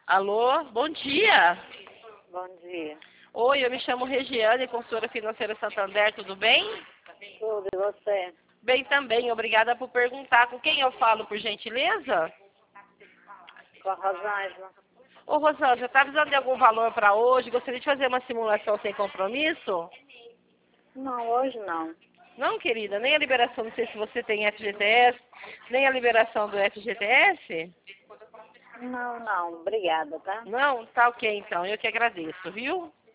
Alô, bom dia. Bom dia. Oi, eu me chamo Regiane, consultora financeira Santander, tudo bem? Tudo, e você? Bem também, obrigada por perguntar. Com quem eu falo, por gentileza? Com a Rosângela? Ô, Rosângela, está precisando de algum valor para hoje? Gostaria de fazer uma simulação sem compromisso? Não, hoje não. Não, querida, nem a liberação, não sei se você tem FGTS, nem a liberação do FGTS? Não, obrigada, tá? Não? Tá ok, então, eu que agradeço, viu?